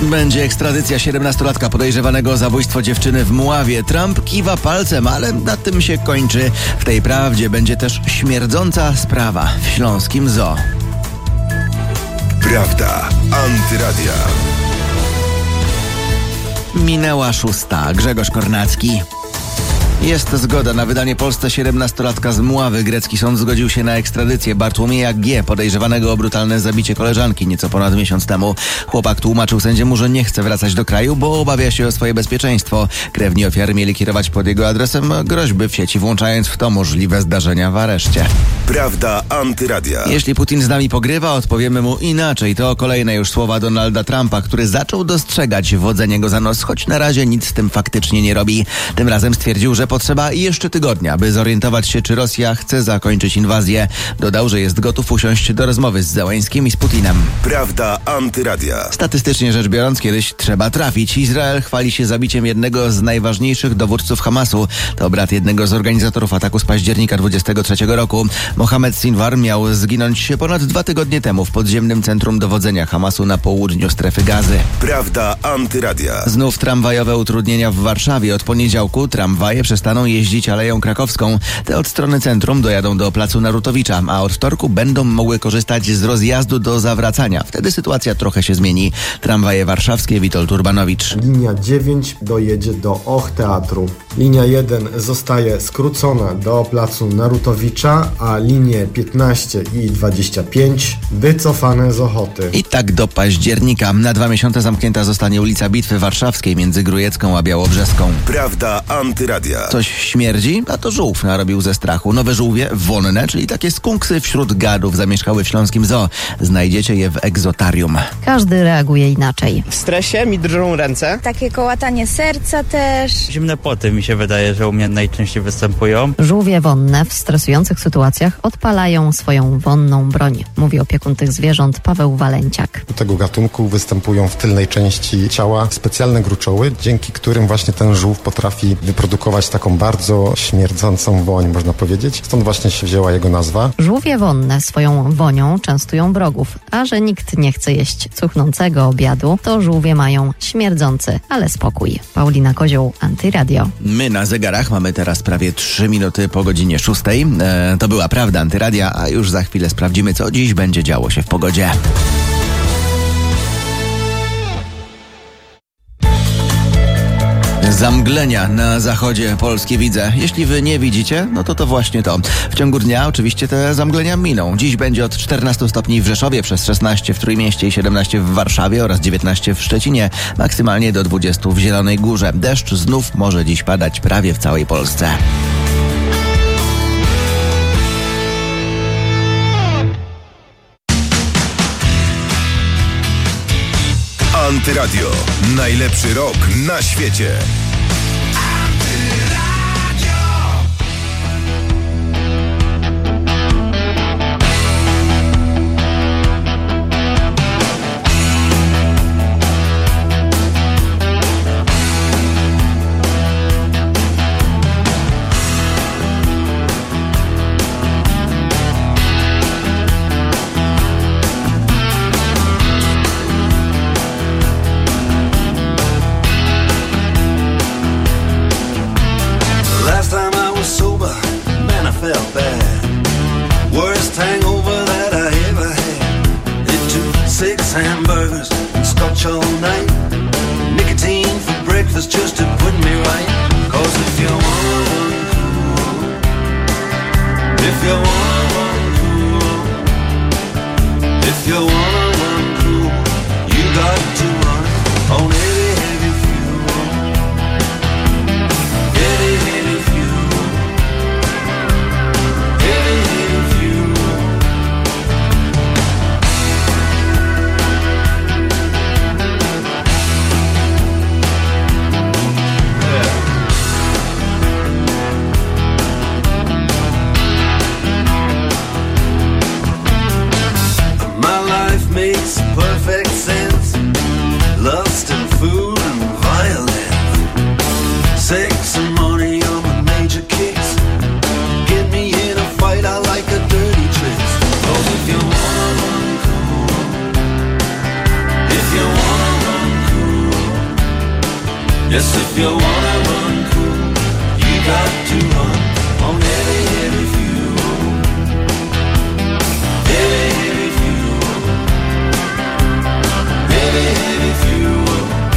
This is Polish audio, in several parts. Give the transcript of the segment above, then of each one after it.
Będzie ekstradycja 17-latka podejrzewanego o zabójstwo dziewczyny w Mławie. Trump kiwa palcem, ale na tym się kończy. W tej prawdzie będzie też śmierdząca sprawa w śląskim zoo. Prawda Antyradia. Minęła 6. Grzegorz Kornacki. Jest zgoda na wydanie Polsce 17-latka z Mławy. Grecki sąd zgodził się na ekstradycję Bartłomieja G., podejrzewanego o brutalne zabicie koleżanki nieco ponad miesiąc temu. Chłopak tłumaczył sędziemu, że nie chce wracać do kraju, bo obawia się o swoje bezpieczeństwo. Krewni ofiary mieli kierować pod jego adresem groźby w sieci, włączając w to możliwe zdarzenia w areszcie. Prawda Antyradia. Jeśli Putin z nami pogrywa, odpowiemy mu inaczej. To kolejne już słowa Donalda Trumpa, który zaczął dostrzegać wodzenie go za nos, choć na razie nic z tym faktycznie nie robi. Tym razem stwierdził, że potrzeba jeszcze tygodnia, by zorientować się, czy Rosja chce zakończyć inwazję. Dodał, że jest gotów usiąść do rozmowy z Zełańskim i z Putinem. Prawda Antyradia. Statystycznie rzecz biorąc, kiedyś trzeba trafić. Izrael chwali się zabiciem jednego z najważniejszych dowódców Hamasu. To brat jednego z organizatorów ataku z października 23 roku. Mohamed Sinwar miał zginąć ponad 2 tygodnie temu w podziemnym centrum dowodzenia Hamasu na południu strefy Gazy. Prawda Antyradia. Znów tramwajowe utrudnienia w Warszawie. Od poniedziałku tramwaje przestaną jeździć Aleją Krakowską. Te od strony centrum dojadą do placu Narutowicza, a od wtorku będą mogły korzystać z rozjazdu do Zawracania. Wtedy sytuacja trochę się zmieni. Tramwaje warszawskie Witold Urbanowicz. Linia 9 dojedzie do Och-Teatru. Linia 1 zostaje skrócona do placu Narutowicza, a linie 15 i 25 wycofane z Ochoty. I tak do października. Na 2 miesiące zamknięta zostanie ulica Bitwy Warszawskiej między Grujecką a Białobrzeską. Prawda Antyradia. Coś śmierdzi? A to żółw narobił ze strachu. Nowe żółwie wonne, czyli takie skunksy wśród gadów, zamieszkały w śląskim zoo. Znajdziecie je w egzotarium. Każdy reaguje inaczej. W stresie mi drżą ręce. Takie kołatanie serca też. Zimne poty mi się wydaje, że u mnie najczęściej występują. Żółwie wonne w stresujących sytuacjach odpalają swoją wonną broń, mówi opiekun tych zwierząt Paweł Walenciak. U tego gatunku występują w tylnej części ciała specjalne gruczoły, dzięki którym właśnie ten żółw potrafi wyprodukować taką bardzo śmierdzącą woń, można powiedzieć. Stąd właśnie się wzięła jego nazwa. Żółwie wonne swoją wonią częstują wrogów, a że nikt nie chce jeść cuchnącego obiadu, to żółwie mają śmierdzący, ale spokój. Paulina Kozioł, Antyradio. My na zegarach mamy teraz prawie 3 minuty po godzinie 6. To była Prawda Antyradia, a już za chwilę sprawdzimy, co dziś będzie działo się w pogodzie. Zamglenia na zachodzie Polski widzę. Jeśli wy nie widzicie, no to właśnie to. W ciągu dnia oczywiście te zamglenia miną. Dziś będzie od 14 stopni w Rzeszowie, przez 16 w Trójmieście i 17 w Warszawie oraz 19 w Szczecinie, maksymalnie do 20 w Zielonej Górze. Deszcz znów może dziś padać prawie w całej Polsce. Antyradio. Najlepszy rok na świecie. Felt bad. Worst hangover that I ever had. It took 6 hamburgers and scotch all night. Nicotine for breakfast just to put me right. 'Cause if you want one cool, if you want one cool, if you want one cool, you got to run on heavy, heavy fuel. Heavy, heavy fuel. Makes perfect sense. Lust and food and violence. Sex and money are my major kicks. Get me in a fight, I like a dirty tricks. Oh, if you wanna run cool, if you wanna run cool. Yes, if you wanna run cool, you got to run on heavy, heavy fuel. Heavy, heavy fuel. Heavy, heavy fuel.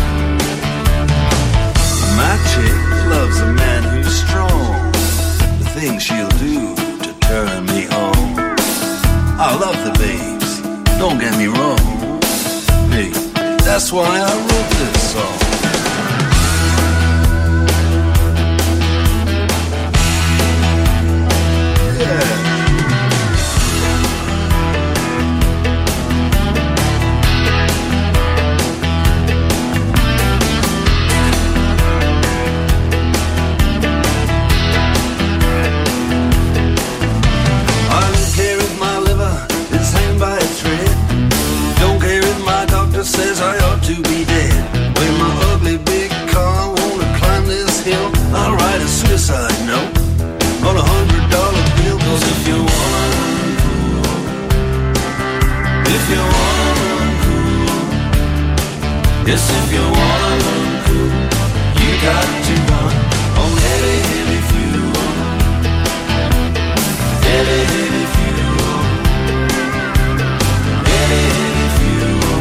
My chick loves a man who's strong. The things she'll do to turn me on. I love the babes, don't get me wrong. Hey, that's why I wrote this song. Says I ought to be dead. When my ugly big car wanna climb this hill, I'll write a suicide note on $100 bill. 'Cause if you wanna run cool, if you wanna run cool, yes, if you wanna run cool, you got to run on heavy, heavy fuel. Heavy, heavy fuel. Heavy, heavy fuel.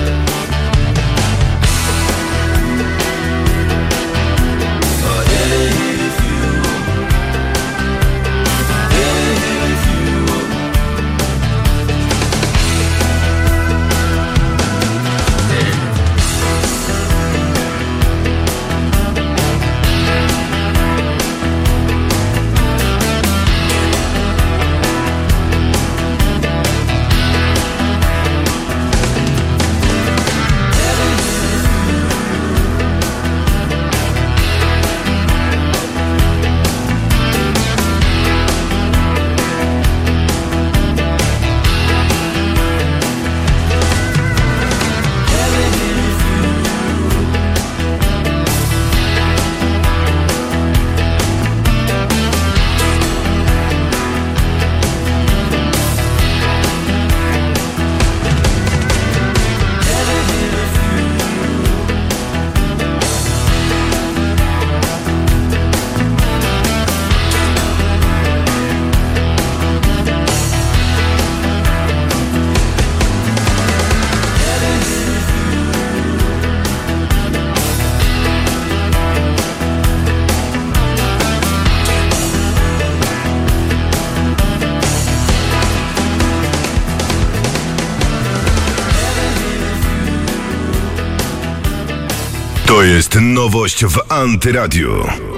To jest nowość w Antyradiu.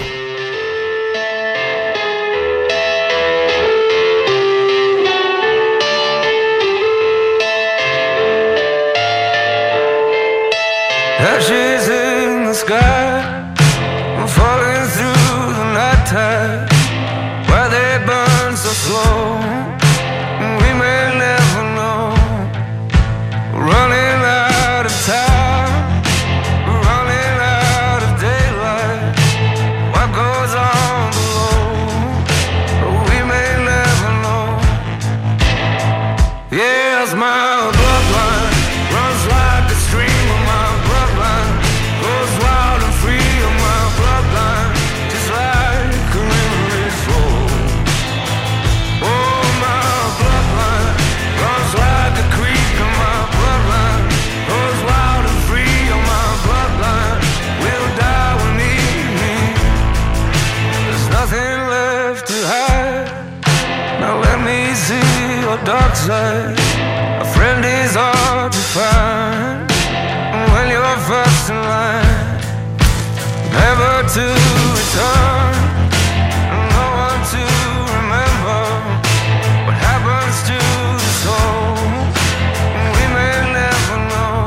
Ashes in the sky, falling through the night tide. Why they burn so slow, we may never know. Running out of time, running out of daylight. What goes on below, we may never know. Yes, my bloodline runs like a stream of my bloodline, goes wild and free of my bloodline, just like a river is flowing. Oh, my bloodline runs like a creek of my bloodline, goes wild and free of my bloodline, will die when evening, there's nothing left to hide. Now let me see your dark side. A friend is hard to find when you're first in line, never to return, no one to remember what happens to the soul, we may never know.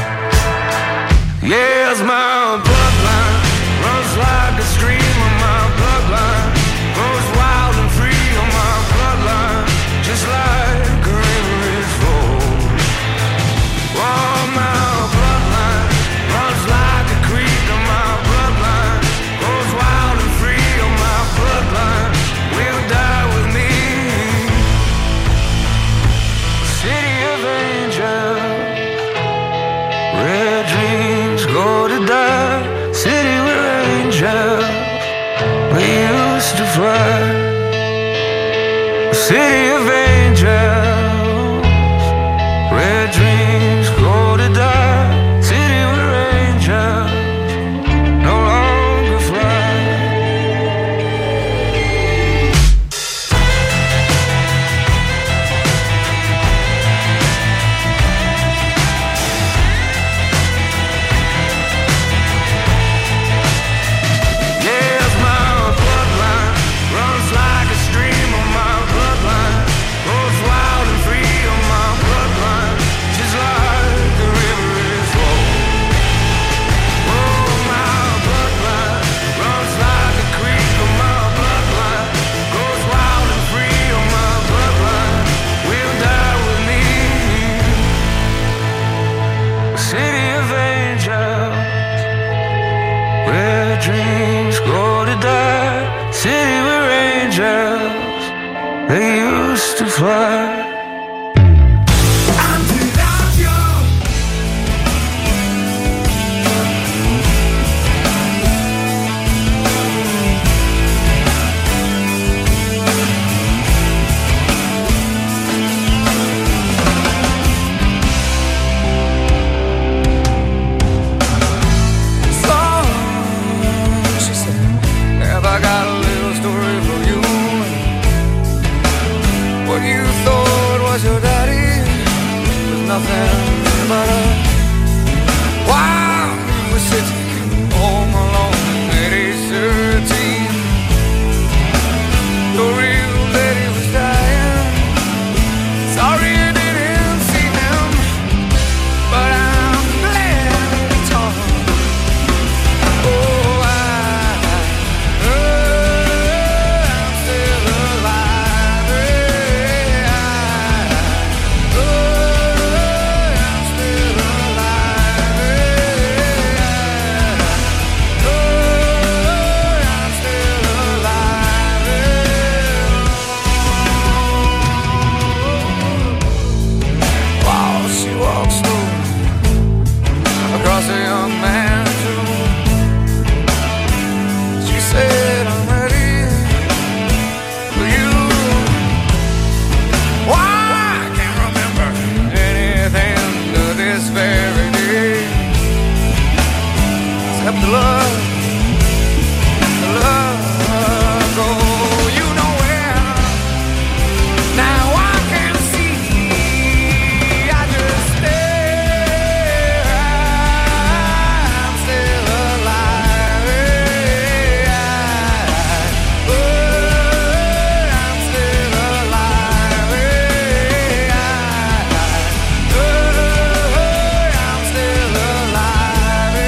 Yes, my bloodline runs like a stream of my bloodline, goes wild and free of my bloodline, just like a river is flowing. Oh, my bloodline runs like a creek of my bloodline, goes wild and free city of angels, where dreams go to die. City where angels no longer fly. Yes, my bloodline runs like a stream of my bloodline, goes wild and free on my bloodline, just like the river is flowing. Oh, my bloodline runs like a creek on my bloodline, goes wild and free on my bloodline, will die with me. A city of angels, where dreams go to die. City where angels, they used to fly. She said, have I got a little story for you? What you thought was your daddy was nothing but a while you were sitting home alone at age 13. Your real daddy was dying. Sorry you didn't see him, but I'm glad it's all. Oh, I'm still alive. I'm still alive. I'm still alive. While she walks slow across a young man's room, she said, I'm ready for you. Why, I can't remember anything to this very day, except the love go, you know where. Now I can see, I just stare. I'm still alive. I'm still alive. I'm still alive.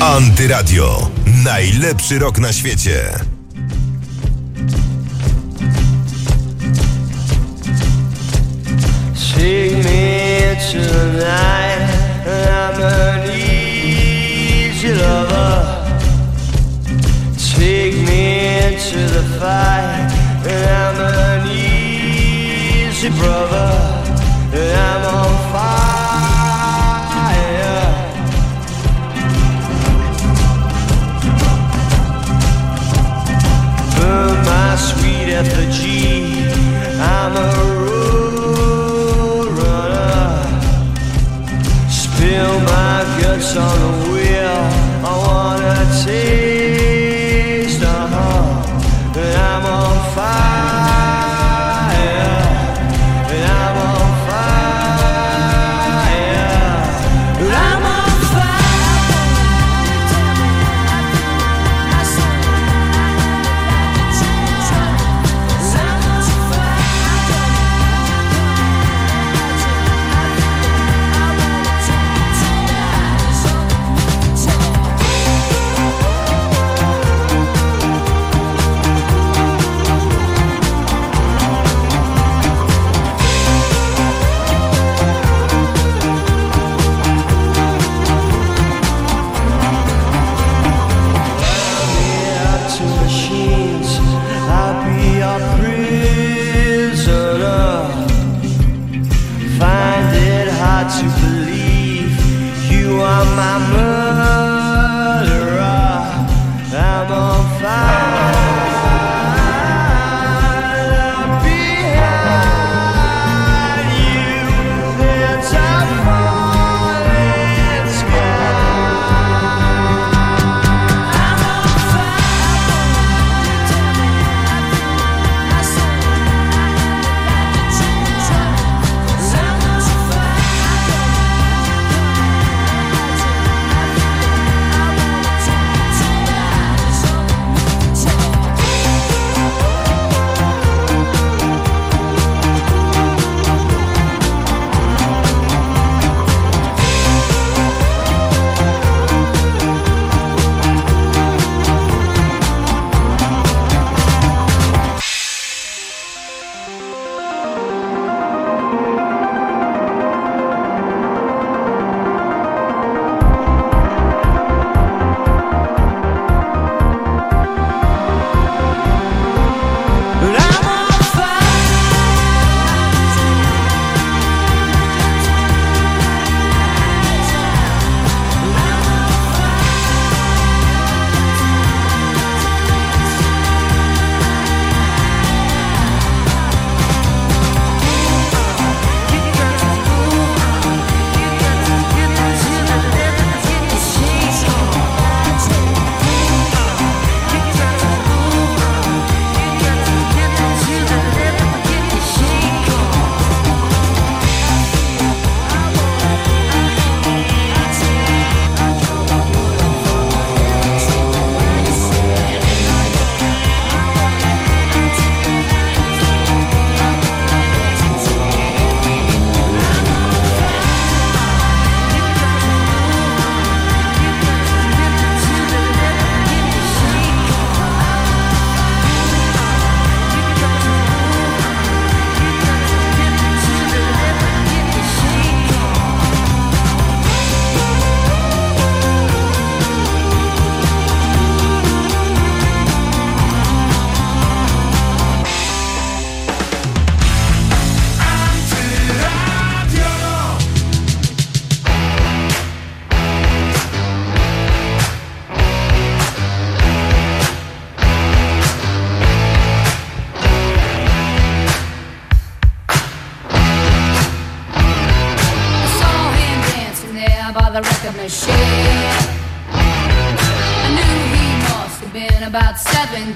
Antyradio. Najlepszy rock na świecie. Take me tonight, I'm an easy lover. Take me into the fight, I'm an easy brother. I'm on fire. Burn my sweet effigy, I'm a spill my guts on the wheel. I wanna taste the heart. And I'm on fire. And I'm on fire. And I'm on to believe you are my murderer. I'm on fire behind you. It's a falling sky. I'm on about 17.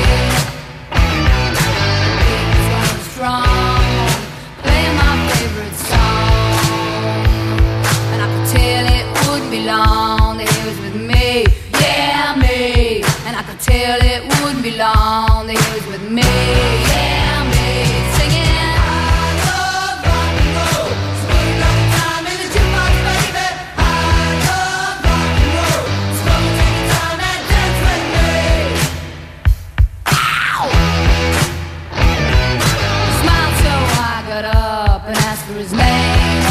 He was strong, playing my favorite song, and I could tell it wouldn't be long that he was with me, yeah, me. And I could tell it wouldn't be long that he was with me, yeah, me. Singing. Rock and roll. after his name.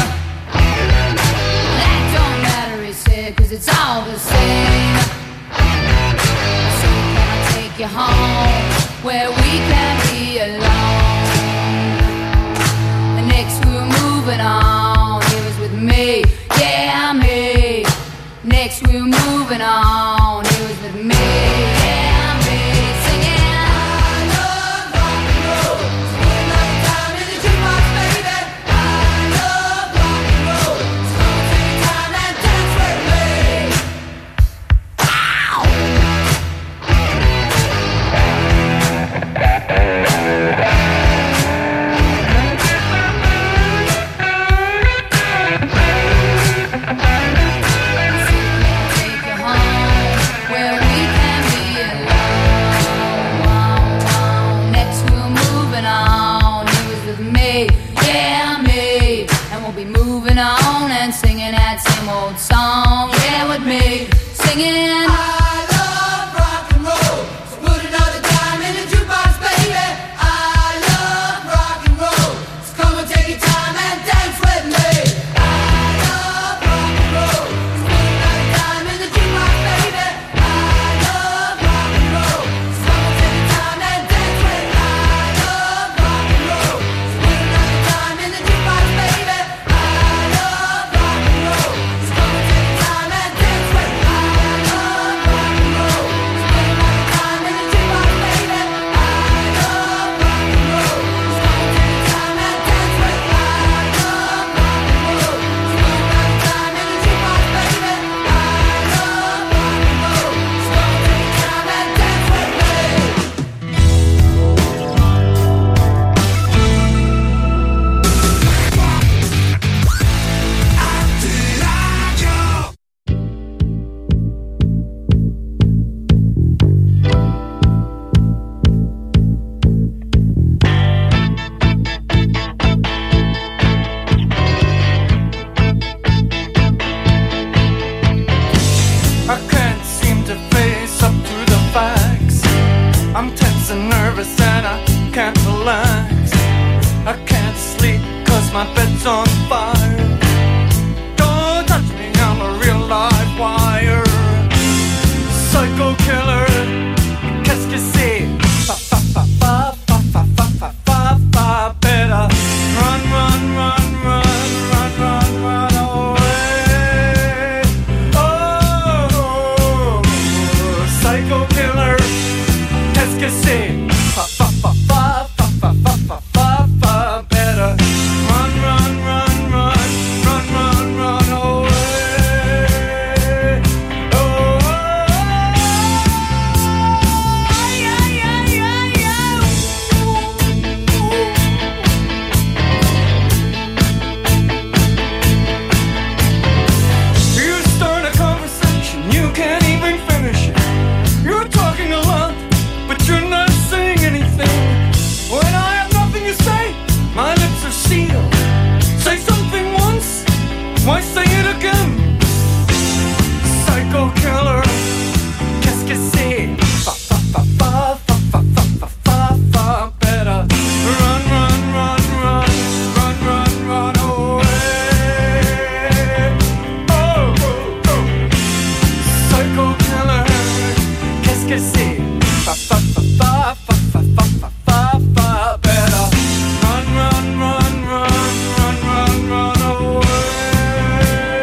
That don't matter, he said, 'cause it's all the same. So can I take you home where we can be alone? And next we're moving on. He was with me, yeah, me. Next we're moving on. He was with me, yeah, me. Singing, I love rock and roll. Spend another time in the jukebox, baby. I love rock and roll. So take your time and dance with me. Ow! On and singing that same old song, yeah, with me, singing I love rock and roll, so put another time in the jukebox, baby. I love rock and roll, so come and take your time and dance with me. I love rock and roll, so put another time in the jukebox, baby. I love rock and roll, so come and take your time and dance with me. I love rock and roll, so put another time in the jukebox, baby. Run away.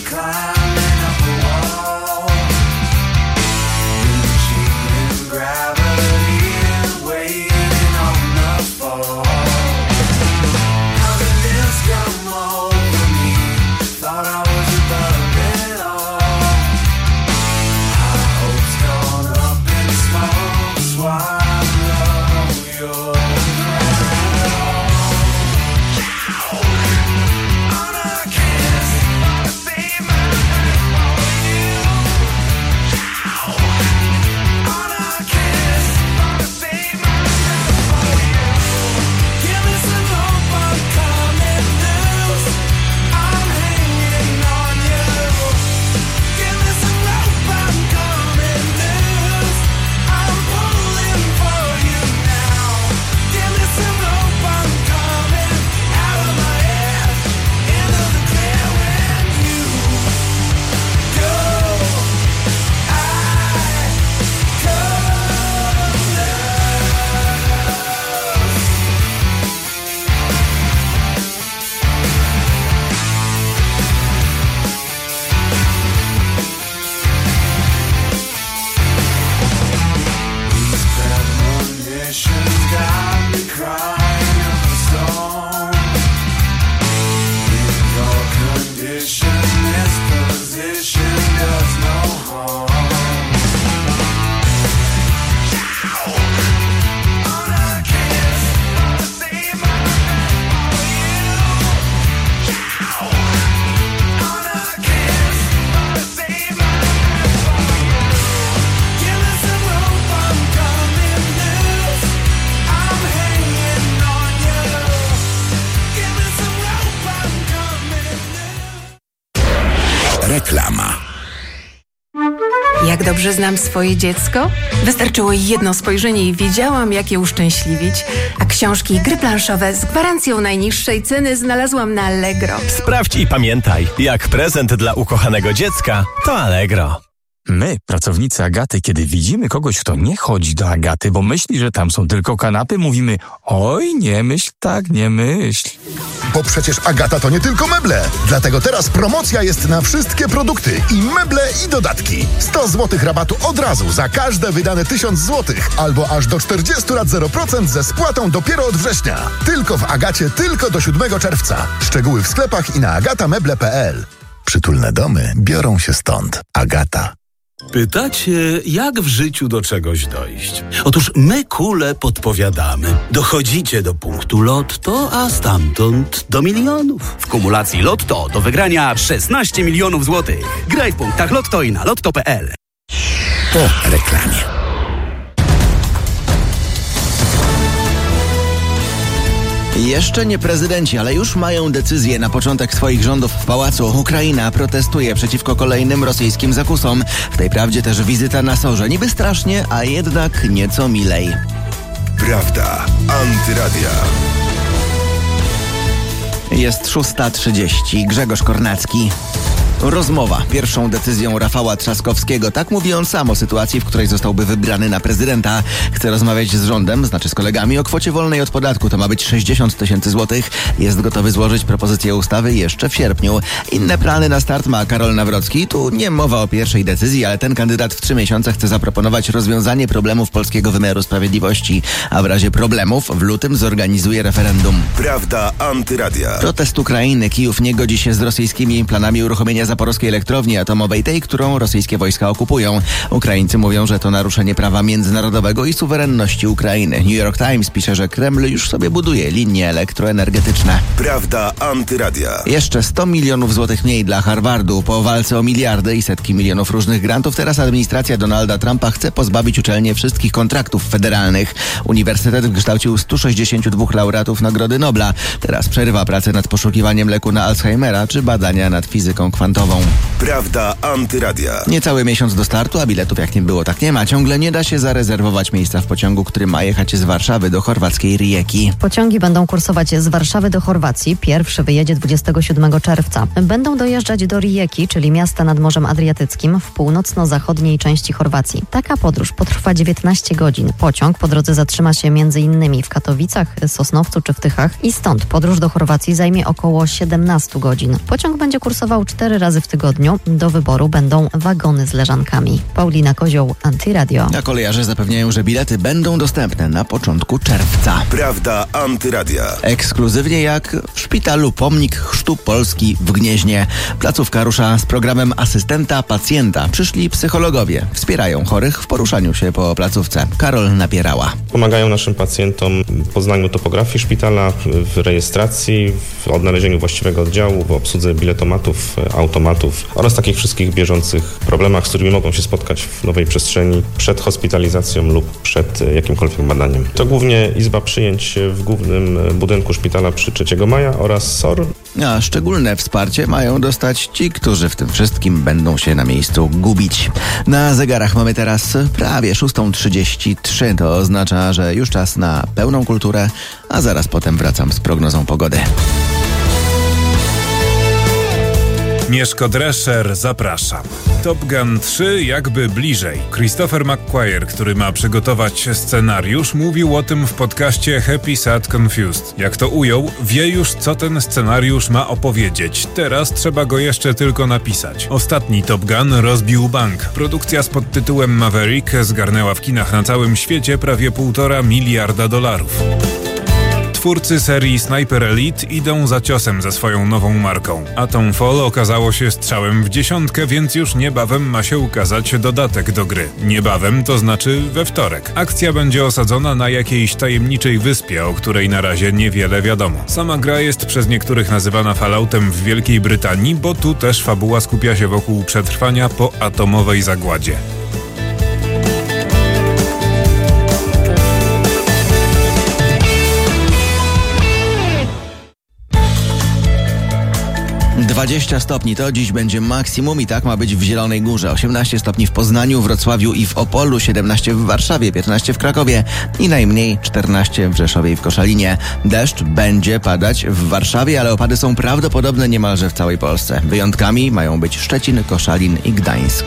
climbing up a wall. Machine gravity is waiting on the fall. How did this come over me? Thought I was above it all. Our hopes gone up in smoke, swallow your crown. On a kiss, I save my life for you. On a kiss, I save my life for you. Give me some hope, I'm coming loose. I'm hanging on you. Give me some rope, I'm coming loose. I'm pulling for you now. Give me some rope, I'm coming out of my head into the clear when you go. I come These premonitions got me crying up a storm. In your condition, this position does no harm. On a kiss, I save my life for you. On a kiss, I save my life for you. Give me some rope, I'm coming loose. I'm hanging on you. Give me some rope, I'm coming loose. Reklama. Jak dobrze znam swoje dziecko? Wystarczyło jedno spojrzenie i wiedziałam, jak je uszczęśliwić. A książki i gry planszowe z gwarancją najniższej ceny znalazłam na Allegro. Sprawdź i pamiętaj, jak prezent dla ukochanego dziecka, to Allegro. My, pracownicy Agaty, kiedy widzimy kogoś, kto nie chodzi do Agaty, bo myśli, że tam są tylko kanapy, mówimy: oj, nie myśl tak, nie myśl. Bo przecież Agata to nie tylko meble. Dlatego teraz promocja jest na wszystkie produkty. I meble, i dodatki. 100 zł rabatu od razu za każde wydane 1000 zł. Albo aż do 40 lat 0% ze spłatą dopiero od września. Tylko w Agacie, tylko do 7 czerwca. Szczegóły w sklepach i na agatameble.pl. Przytulne domy biorą się stąd. Agata. Pytacie, jak w życiu do czegoś dojść? Otóż my, kule, podpowiadamy. Dochodzicie do punktu Lotto, a stamtąd do milionów. W kumulacji Lotto do wygrania 16 milionów złotych. Graj w punktach Lotto i na lotto.pl. Po reklamie. Jeszcze nie prezydenci, ale już mają decyzję na początek swoich rządów w pałacu. Ukraina protestuje przeciwko kolejnym rosyjskim zakusom. W tej prawdzie też wizyta na Sorze. Niby strasznie, a jednak nieco milej. Prawda. Antyradia. Jest 6:30. Grzegorz Kornacki. Rozmowa. Pierwszą decyzją Rafała Trzaskowskiego. Tak mówi on sam o sytuacji, w której zostałby wybrany na prezydenta. Chce rozmawiać z rządem, znaczy z kolegami, o kwocie wolnej od podatku. To ma być 60 tysięcy złotych. Jest gotowy złożyć propozycję ustawy jeszcze w sierpniu. Inne plany na start ma Karol Nawrocki. Tu nie mowa o pierwszej decyzji, ale ten kandydat w 3 miesiące chce zaproponować rozwiązanie problemów polskiego wymiaru sprawiedliwości. A w razie problemów w lutym zorganizuje referendum. Prawda. Antyradia. Protest Ukrainy. Kijów nie godzi się z rosyjskimi planami uruchomienia zaporowskiej elektrowni atomowej, tej, którą rosyjskie wojska okupują. Ukraińcy mówią, że to naruszenie prawa międzynarodowego i suwerenności Ukrainy. New York Times pisze, że Kreml już sobie buduje linie elektroenergetyczne. Prawda. Antyradia. Jeszcze 100 milionów złotych mniej dla Harvardu. Po walce o miliardy i setki milionów różnych grantów teraz administracja Donalda Trumpa chce pozbawić uczelnie wszystkich kontraktów federalnych. Uniwersytet wykształcił 162 laureatów Nagrody Nobla. Teraz przerywa pracę nad poszukiwaniem leku na Alzheimera czy badania nad fizyką kwantową. Prawda Antyradia. Niecały miesiąc do startu, a biletów jak nie było, tak nie ma. Ciągle nie da się zarezerwować miejsca w pociągu, który ma jechać z Warszawy do chorwackiej Rijeki. Pociągi będą kursować z Warszawy do Chorwacji. Pierwszy wyjedzie 27 czerwca. Będą dojeżdżać do Rijeki, czyli miasta nad Morzem Adriatyckim w północno-zachodniej części Chorwacji. Taka podróż potrwa 19 godzin. Pociąg po drodze zatrzyma się m.in. w Katowicach, Sosnowcu czy w Tychach i stąd podróż do Chorwacji zajmie około 17 godzin. Pociąg będzie kursował 4 razy w tygodniu. Do wyboru będą wagony z leżankami. Paulina Kozioł, Antyradio. A kolejarze zapewniają, że bilety będą dostępne na początku czerwca. Prawda Antyradia. Ekskluzywnie jak w szpitalu Pomnik Chrztu Polski w Gnieźnie. Placówka rusza z programem asystenta pacjenta. Przyszli psychologowie. Wspierają chorych w poruszaniu się po placówce. Karol Napierała. Pomagają naszym pacjentom w poznaniu topografii szpitala, w rejestracji, w odnalezieniu właściwego oddziału, w obsłudze biletomatów, automatów oraz takich wszystkich bieżących problemach, z którymi mogą się spotkać w nowej przestrzeni przed hospitalizacją lub przed jakimkolwiek badaniem. To głównie izba przyjęć w głównym budynku szpitala przy 3 maja oraz SOR. A szczególne wsparcie mają dostać ci, którzy w tym wszystkim będą się na miejscu gubić. Na zegarach mamy teraz prawie 6:33. To oznacza, że już czas na pełną kulturę, a zaraz potem wracam z prognozą pogody. Mieszko Drescher zapraszam. Top Gun 3 jakby bliżej. Christopher McQuarrie, który ma przygotować scenariusz, mówił o tym w podcaście Happy, Sad, Confused. Jak to ujął, wie już, co ten scenariusz ma opowiedzieć. Teraz trzeba go jeszcze tylko napisać. Ostatni Top Gun rozbił bank. Produkcja z podtytułem Maverick zgarnęła w kinach na całym świecie prawie $1,5 miliarda. Twórcy serii Sniper Elite idą za ciosem ze swoją nową marką. Atomfall okazało się strzałem w dziesiątkę, więc już niebawem ma się ukazać dodatek do gry. Niebawem to znaczy we wtorek. Akcja będzie osadzona na jakiejś tajemniczej wyspie, o której na razie niewiele wiadomo. Sama gra jest przez niektórych nazywana Falloutem w Wielkiej Brytanii, bo tu też fabuła skupia się wokół przetrwania po atomowej zagładzie. - 20 stopni to dziś będzie maksimum i tak ma być w Zielonej Górze. 18 stopni w Poznaniu, Wrocławiu i w Opolu, 17 w Warszawie, 15 w Krakowie i najmniej 14 w Rzeszowie i w Koszalinie. Deszcz będzie padać w Warszawie, ale opady są prawdopodobne niemalże w całej Polsce. Wyjątkami mają być Szczecin, Koszalin i Gdańsk.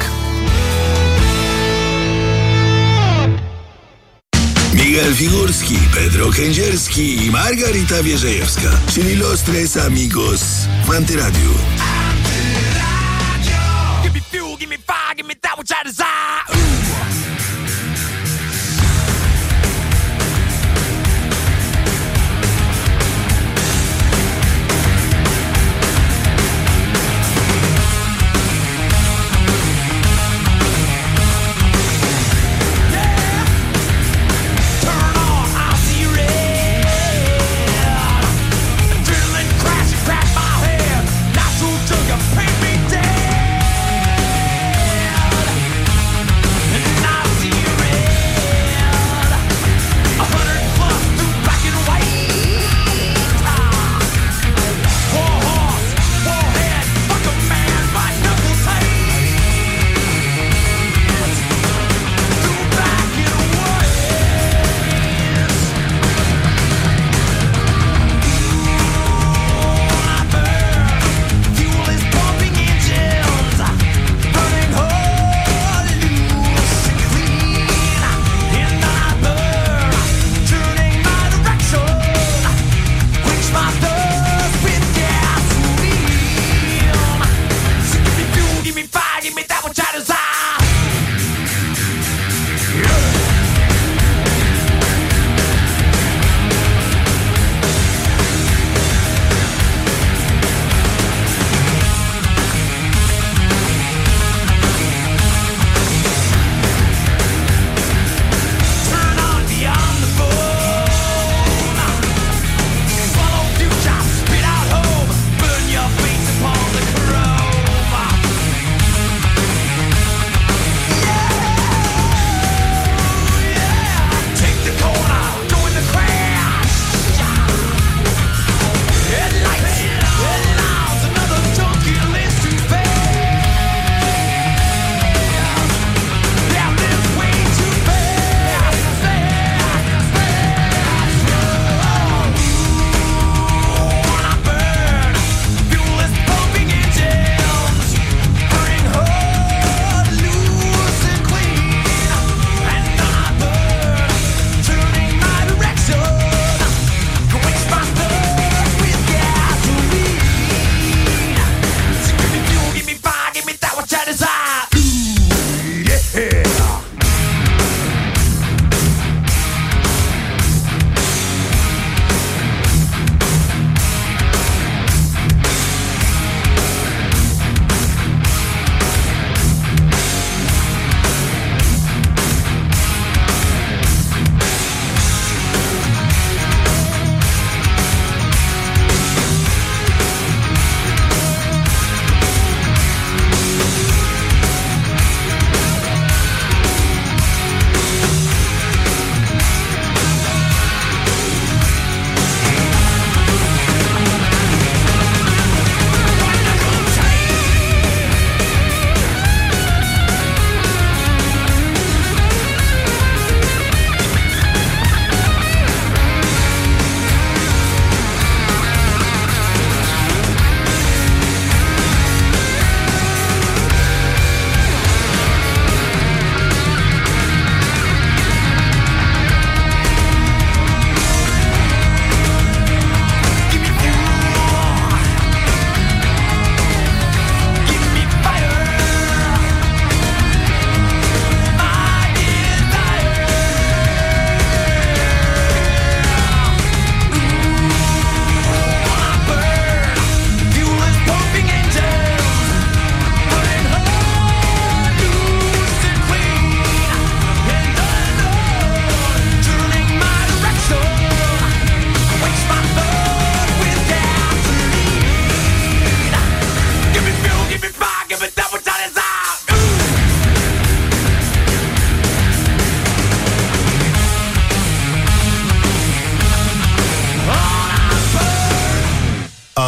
Miguel Figurski, Pedro Kędzierski i Margarita Wierzejewska, czyli Los Tres Amigos w Antyradiu. Give me fuel, give me fire, give me that which I desire.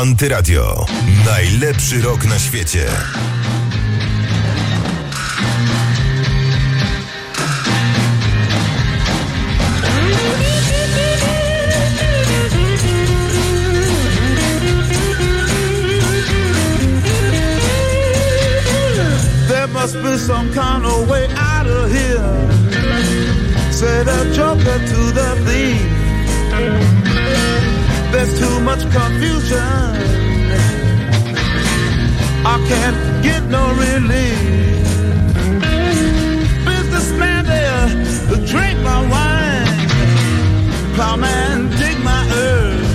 Antyradio. Najlepszy rok na świecie. There must be some kind of way out of here, said a joker to the thief. There's too much confusion, I can't get no relief. Businessman there to drink my wine, plowman dig my earth.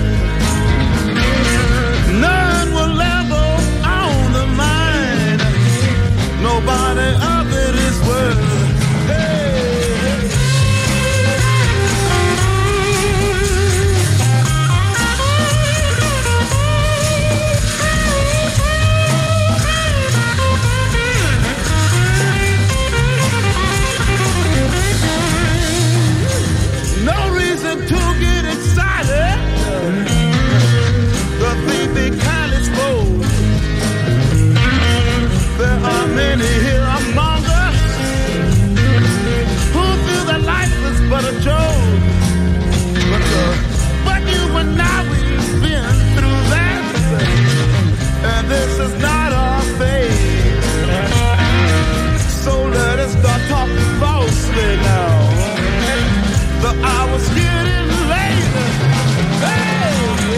None will ever own the mine, nobody of it is worth. But a joke, but you and I, we've been through that, and this is not our fate. So let us start talking falsely now. The hour's getting late. Hey!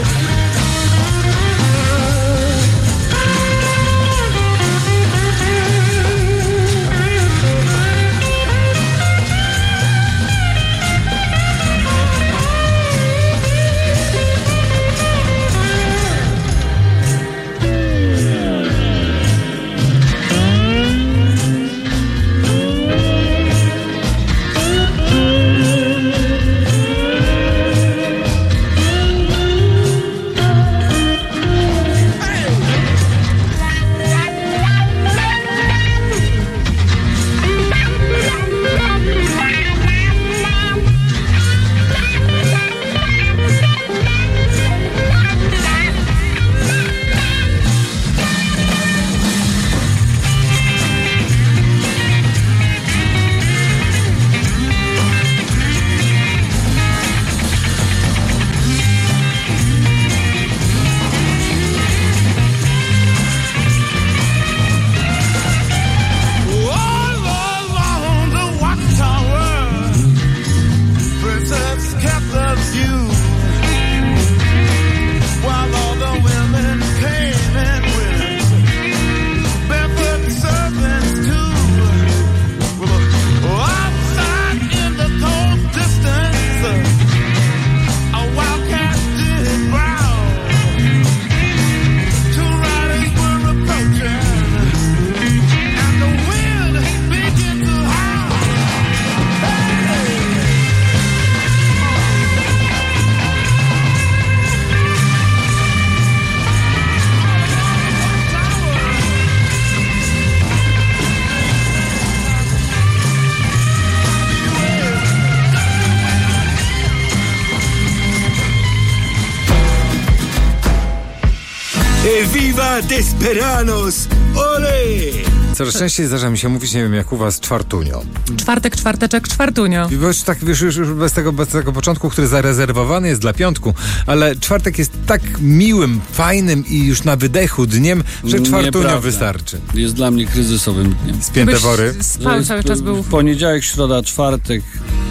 Viva Desperanos! Ole! Coraz częściej zdarza mi się mówić, nie wiem jak u was, czwartunio. Czwartek, czwarteczek, czwartunio. Bo już tak, wiesz, już bez tego początku, który zarezerwowany jest dla piątku, ale czwartek jest tak miłym, fajnym i już na wydechu dniem, że czwartunio wystarczy. Jest dla mnie kryzysowym dniem. Spięte wory. Spał cały czas był. Poniedziałek, środa, czwartek.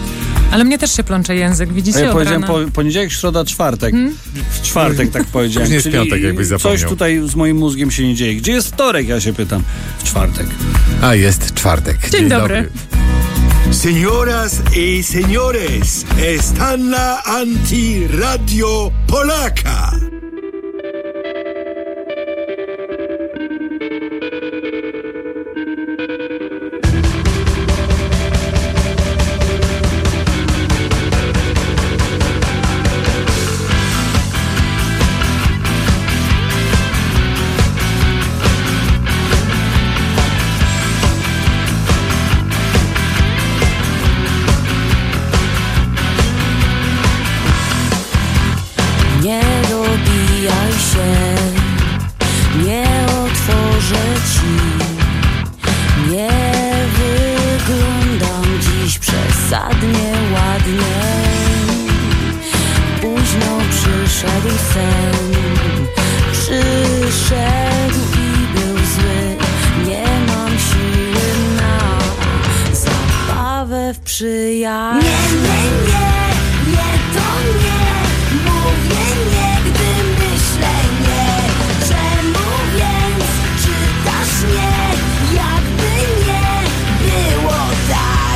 Ale mnie też się plącze język, widzicie? Ja powiedziałem poniedziałek, środa, czwartek. W czwartek tak powiedziałem. Później jest piątek, jakbyś zapomniał. Coś tutaj z moim mózgiem się nie dzieje. Gdzie jest wtorek, ja się pytam. W czwartek. A jest czwartek. Dzień dobry. Señoras y señores, están na Antyradio Polaka. Nie dobijaj się. ja. Nie, to nie. Mówię nie, gdy myślę nie. Czemu więc czytasz nie? Jakby nie było tak.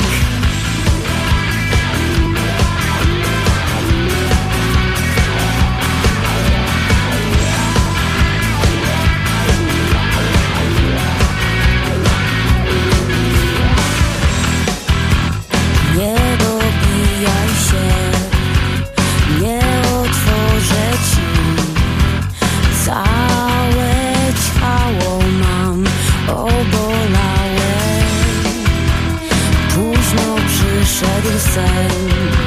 Nie dobijaj się, nie otworzę ci. Całe ciało mam obolałe. Późno przyszedł sen,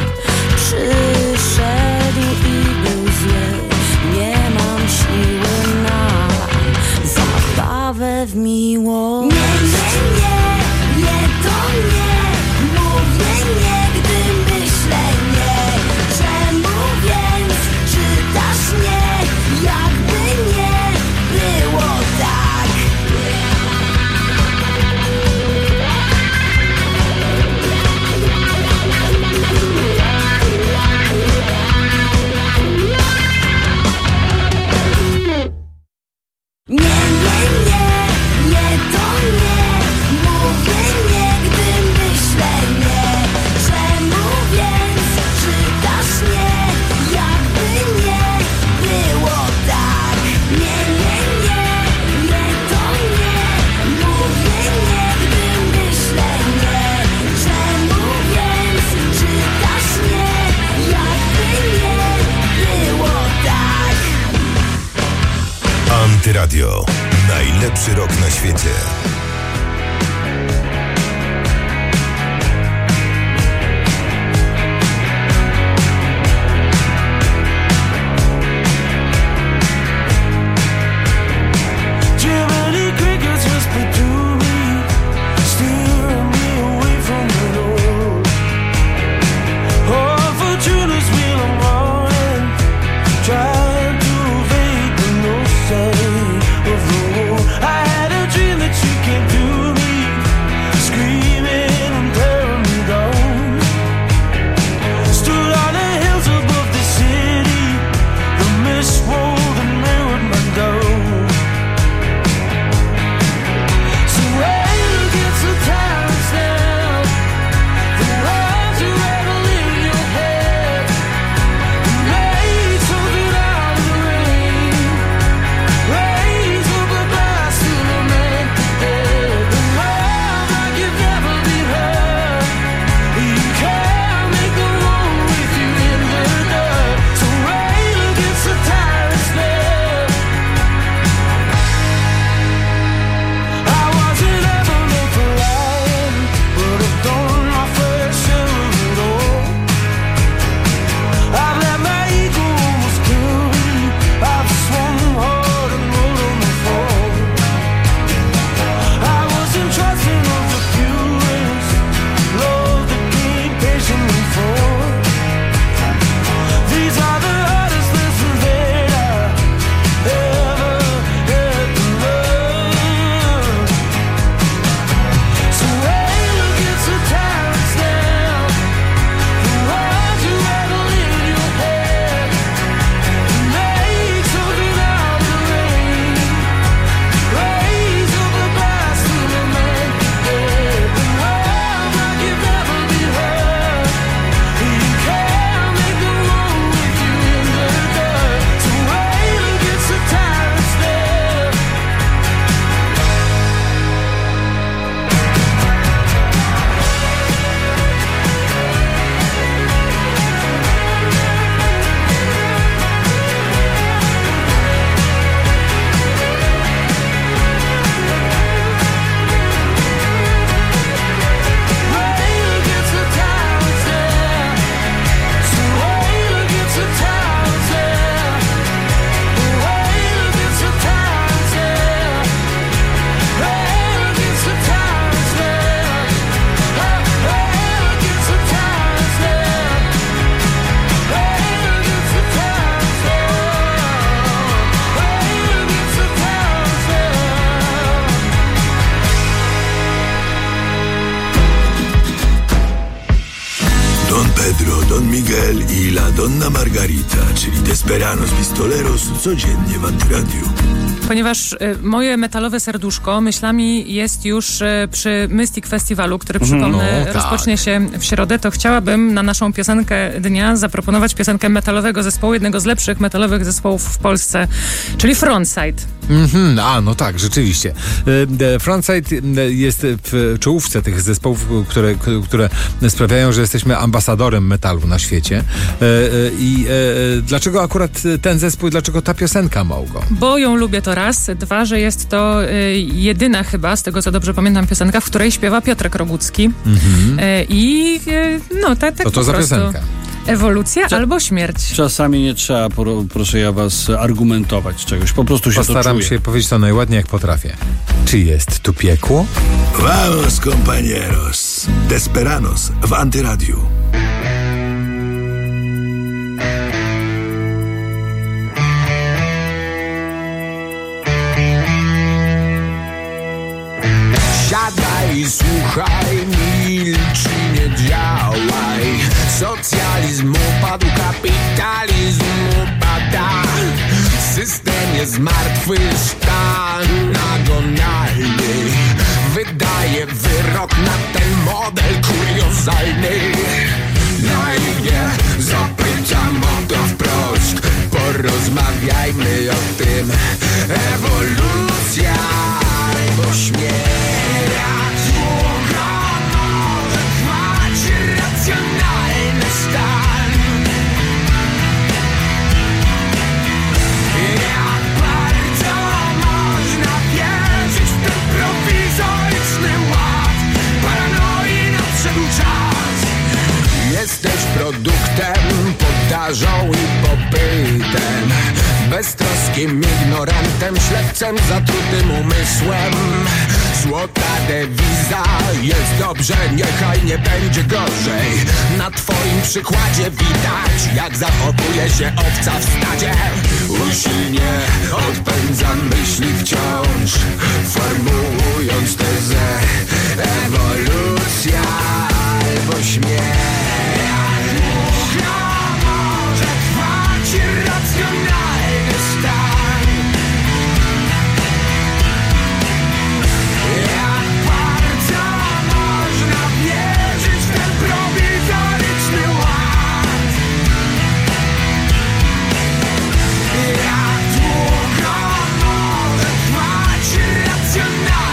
przyszedł i był zły. Nie mam siły na zabawę w miłość. Nie, to nie. Mówię nie, gdy myślę nie. Czemu więc czytasz nie? Jakby nie było tak. Nie, to nie. Mówię nie, gdy myślę nie. Czemu więc czytasz nie? Jakby nie było tak. Nie, to nie. Mówię nie, gdy myślę nie. Czemu więc czytasz nie? Jakby nie było tak. Antyradio. Najlepszy rok na świecie. Jiminy crickets whisper to me, steering me away from the road. Oh, Fortuna's wheel I'm running, trying to evade the no sign of the road. I had a dream that you came Don Miguel i La Donna Margarita, czyli Desperados Pistoleros, codziennie w Antyradiu. Ponieważ moje metalowe serduszko myślami jest już przy Mystic Festiwalu, który przypomnę rozpocznie się w środę, to chciałabym na naszą piosenkę dnia zaproponować piosenkę metalowego zespołu, jednego z lepszych metalowych zespołów w Polsce, czyli Frontside. No tak, rzeczywiście. Frontside jest w czołówce tych zespołów, które sprawiają, że jesteśmy ambasadorem metalu na świecie. I dlaczego akurat ten zespół, dlaczego ta piosenka, Małgo? Bo ją lubię, to raz. Dwa, że jest to jedyna chyba, z tego co dobrze pamiętam, piosenka, w której śpiewa Piotrek Rogucki. I tak Co to za piosenka? Ewolucja albo śmierć. Czasami nie trzeba, proszę ja was, argumentować czegoś. Po prostu się to czuje. Postaram się powiedzieć to najładniej, jak potrafię. Czy jest tu piekło? Vamos, compañeros. Desperados w Antyradiu. Siadaj i słuchaj, milcz i nie działaj. Socjalizm upadł, kapitalizm upada. System jest martwy, stan agonalny. Wydaje wyrok na ten model kuriozalny. Naiwnie zapytam o to wprost. Porozmawiajmy o tym. Ewolucja albo śmierć. Racjonalny stan. Jak bardzo można wierzyć w ten prowizoryczny ład? Paranoi nadszedł czas. Jesteś produktem, podażą i popytem. Beztroskim ignorantem, ślepcem, zatrutym umysłem. Złota dewiza, jest dobrze, niechaj nie będzie gorzej. Na twoim przykładzie widać, jak zachowuje się owca w stadzie. Usilnie odpędzam myśli wciąż, formułując tezę. Ewolucja albo śmierć. Może trwać irracjonalny stan. Racjonalny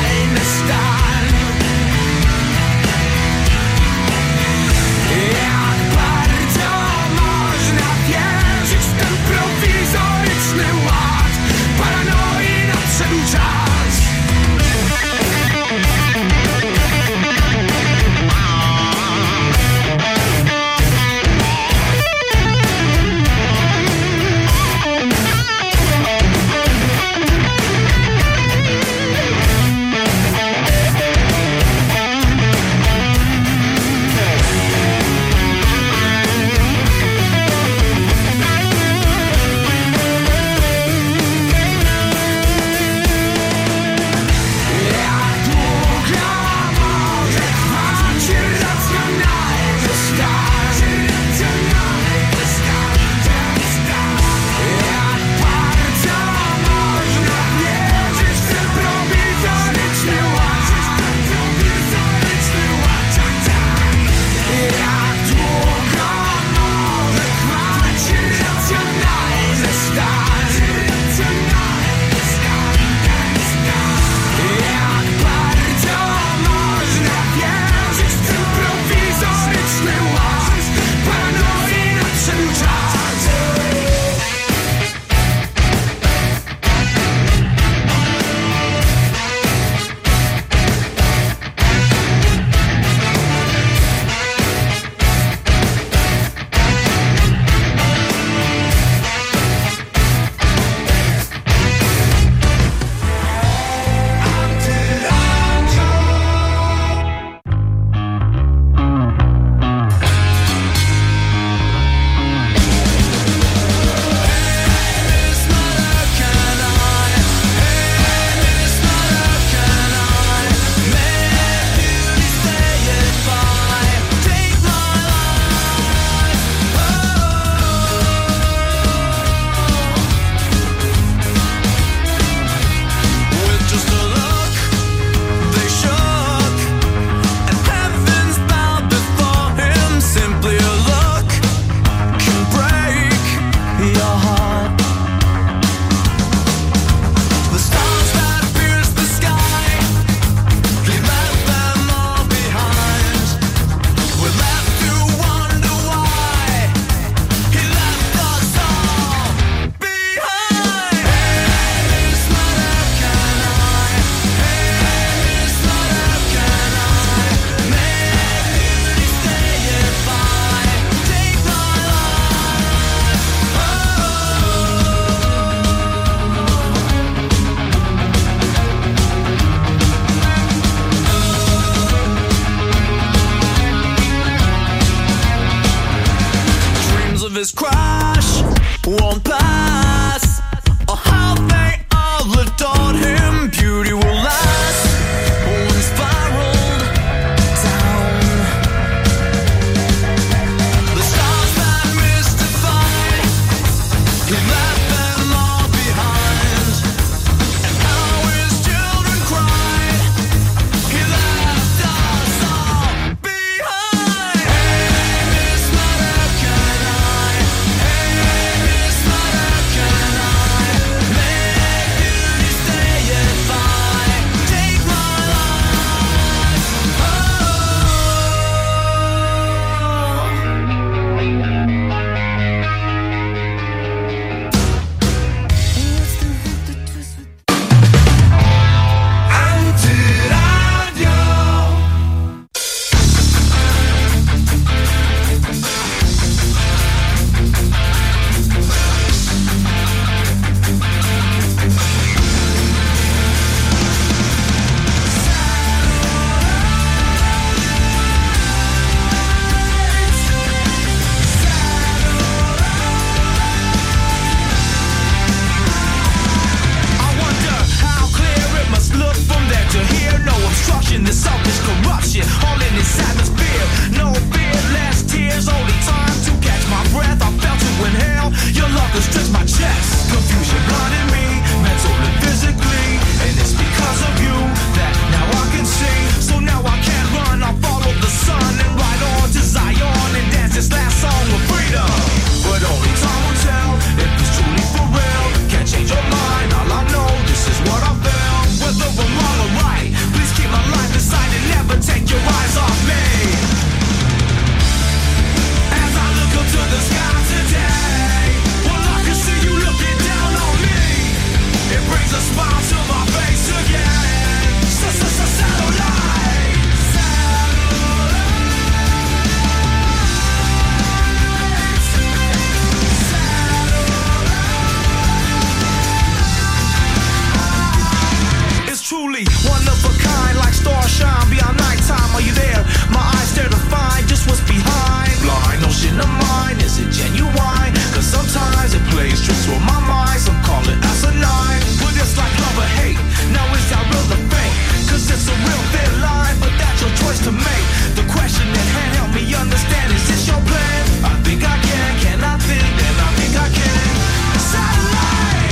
of a kind, like stars shine beyond nighttime. Are you there? My eyes stare to find just what's behind. Blind ocean of mine, is it genuine? Cause sometimes it plays tricks with my mind. Some call it asinine, but it's like love or hate. Now is that real or fake? Cause it's a real thin line, but that's your choice to make. The question at hand, help me understand, is this your plan? I think I can I think, then I think I can. Satellite!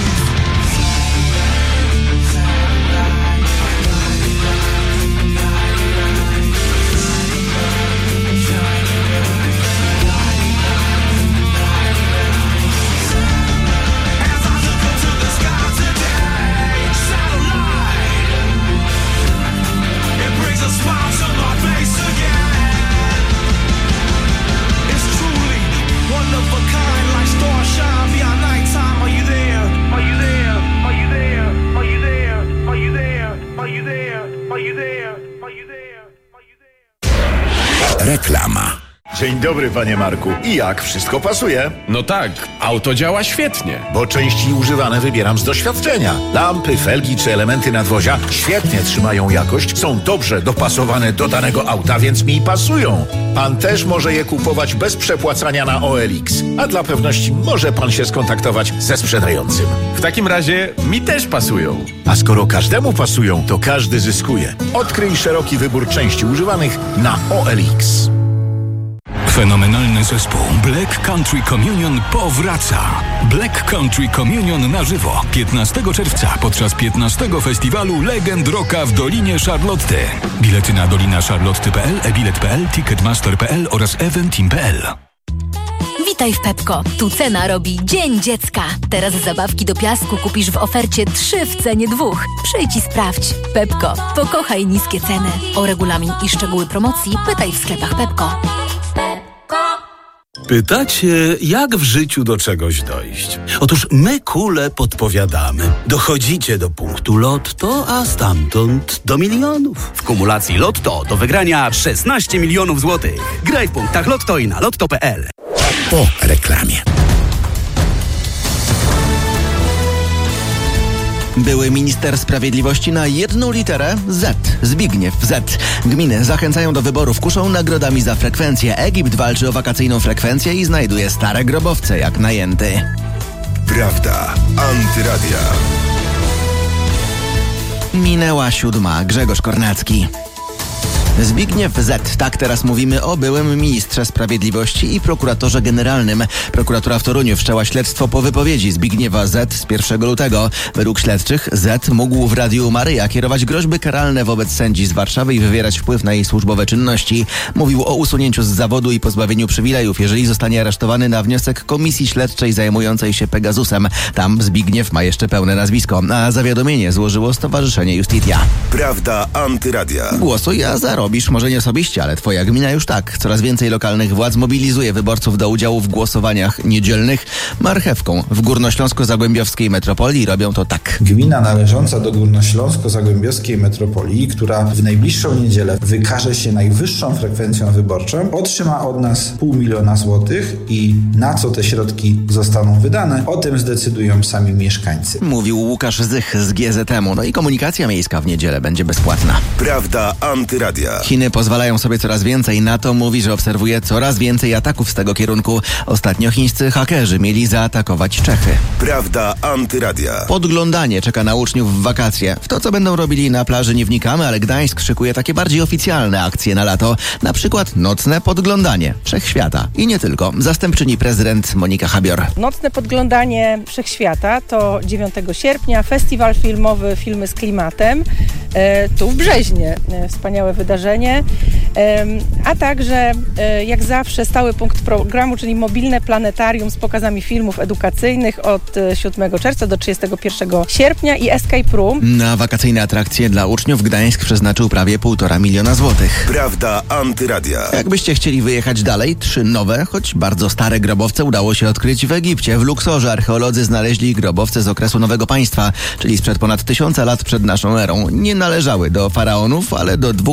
As I look into the sky today, satellite, it brings a smile to my face again. It's truly one of a kind, like stars shine beyond nighttime. Are you there? Are you there? Are you there? Are you there? Are you there? Are you there? Are you there? Are you there? Reklama. Dzień dobry, panie Marku. I jak? Wszystko pasuje? No tak, auto działa świetnie. Bo części używane wybieram z doświadczenia. Lampy, felgi czy elementy nadwozia świetnie trzymają jakość, są dobrze dopasowane do danego auta, więc mi pasują. Pan też może je kupować bez przepłacania na OLX. A dla pewności może pan się skontaktować ze sprzedającym. W takim razie mi też pasują. A skoro każdemu pasują, to każdy zyskuje. Odkryj szeroki wybór części używanych na OLX. Fenomenalny zespół Black Country Communion powraca. Black Country Communion na żywo 15 czerwca podczas 15 festiwalu Legend Rocka w Dolinie Charlotty. Bilety na dolinacharlotty.pl, ebilet.pl, ticketmaster.pl oraz eventim.pl. Witaj w Pepko. Tu cena robi Dzień Dziecka. Teraz zabawki do piasku kupisz w ofercie 3 w cenie 2. Przyjdź i sprawdź. Pepko. Pokochaj niskie ceny. O regulamin i szczegóły promocji pytaj w sklepach Pepko. Pytacie, jak w życiu do czegoś dojść? Otóż my kule podpowiadamy. Dochodzicie do punktu Lotto, a stamtąd do milionów. W kumulacji Lotto do wygrania 16 milionów złotych. Graj w punktach Lotto i na lotto.pl. Po reklamie. Były minister sprawiedliwości na jedną literę Z. Zbigniew Z. Gminy zachęcają do wyborów, kuszą nagrodami za frekwencję. Egipt walczy o wakacyjną frekwencję i znajduje stare grobowce jak najęty. Prawda. Antyradia. Minęła 7. Grzegorz Kornacki. Zbigniew Z. Tak teraz mówimy o byłym ministrze sprawiedliwości i prokuratorze generalnym. Prokuratura w Toruniu wszczęła śledztwo po wypowiedzi Zbigniewa Z. z 1 lutego. Według śledczych Z. mógł w Radiu Maryja kierować groźby karalne wobec sędzi z Warszawy i wywierać wpływ na jej służbowe czynności. Mówił o usunięciu z zawodu i pozbawieniu przywilejów, jeżeli zostanie aresztowany na wniosek komisji śledczej zajmującej się Pegasusem. Tam Zbigniew ma jeszcze pełne nazwisko, a zawiadomienie złożyło Stowarzyszenie Justitia. Prawda. Antyradia. Głosuj, a zarobisz, może nie osobiście, ale twoja gmina już tak. Coraz więcej lokalnych władz mobilizuje wyborców do udziału w głosowaniach niedzielnych. Marchewką w Górnośląsko-Zagłębiowskiej metropolii robią to tak. Gmina należąca do Górnośląsko-Zagłębiowskiej metropolii, która w najbliższą niedzielę wykaże się najwyższą frekwencją wyborczą, otrzyma od nas 500 000 złotych i na co te środki zostaną wydane, o tym zdecydują sami mieszkańcy. Mówił Łukasz Zych z GZM-u. No i komunikacja miejska w niedzielę będzie bezpłatna. Prawda. Antyradia. Chiny pozwalają sobie coraz więcej. NATO mówi, że obserwuje coraz więcej ataków z tego kierunku. Ostatnio chińscy hakerzy mieli zaatakować Czechy. Prawda. Antyradia. Podglądanie czeka na uczniów w wakacje. W to, co będą robili na plaży, nie wnikamy, ale Gdańsk szykuje takie bardziej oficjalne akcje na lato. Na przykład nocne podglądanie Wszechświata. I nie tylko. Zastępczyni prezydent Monika Habior. Nocne podglądanie Wszechświata to 9 sierpnia. Festiwal filmowy Filmy z klimatem. Tu w Brzeźnie. Wspaniałe wydarzenie. A także jak zawsze stały punkt programu, czyli mobilne planetarium z pokazami filmów edukacyjnych od 7 czerwca do 31 sierpnia i Escape Room. Na wakacyjne atrakcje dla uczniów Gdańsk przeznaczył prawie 1,5 miliona złotych. Prawda. Antyradia. Jakbyście chcieli wyjechać dalej, 3 nowe, choć bardzo stare grobowce udało się odkryć w Egipcie. W Luksorze archeolodzy znaleźli grobowce z okresu Nowego Państwa, czyli sprzed ponad 1000 lat przed naszą erą. Nie należały do faraonów, ale do 2